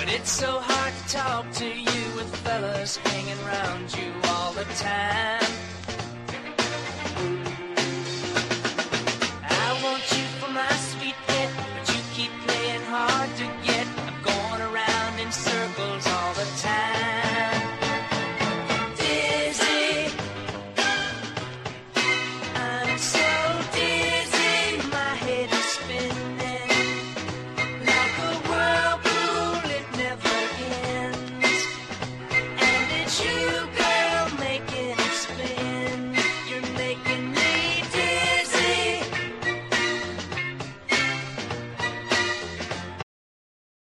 But it's so hard to talk to you with fellas hanging around you all the time.